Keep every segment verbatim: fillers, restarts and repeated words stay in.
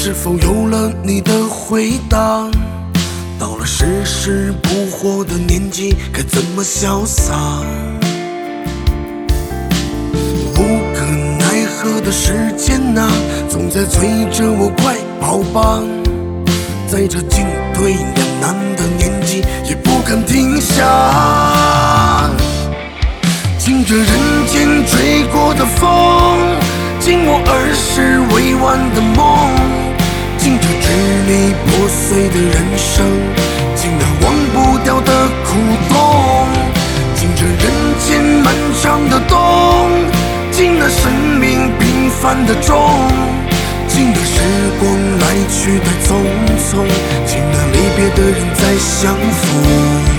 是否有了你的回答？到了世事不惑的年纪，该怎么潇洒？无可奈何的时间啊，总在催着我快跑吧。在这进退两难的年纪，也不敢停下。听着人间吹过的风，听我儿时未完的梦，听着支离破碎的人生，听那忘不掉的苦痛，听着人间漫长的冬，听那生命平凡的钟，听那时光来去太匆匆，听那离别的人在相逢。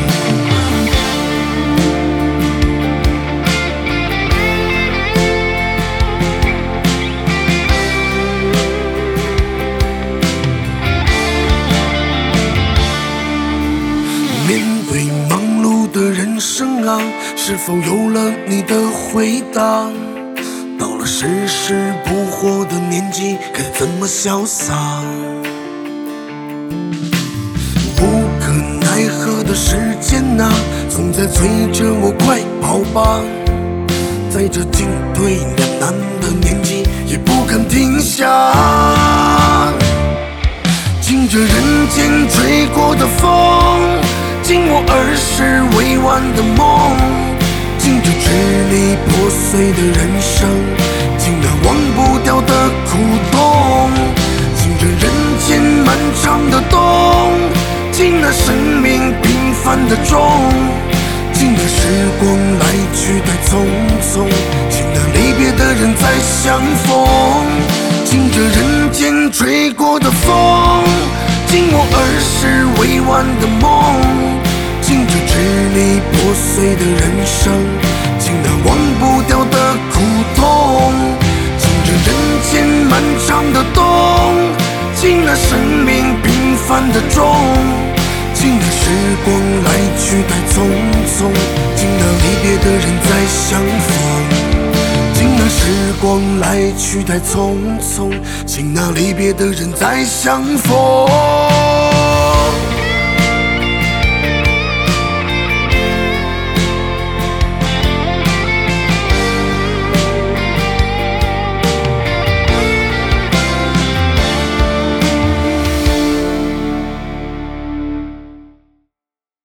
面对忙碌的人生啊，是否有了你的回答？到了世事不惑的年纪，该怎么潇洒？无可奈何的时间啊，总在催着我快跑吧。在这进退两难的年纪，也不敢停下。听着人间吹过的风，听我儿时未完的梦，听着支离破碎的人生，听那忘不掉的苦痛，听着人间漫长的冬，听那生命平凡的钟，听那时光来去太匆匆，听那离别的人在相逢。听着人间吹过的风，听我儿时未完的梦，听着支离破碎的人生，听那忘不掉的苦痛，听着人间漫长的冬，听那生命平凡的钟，听那时光来去太匆匆，听那离别的人在相逢。听那时光来去太匆匆，听那离别的人在相逢。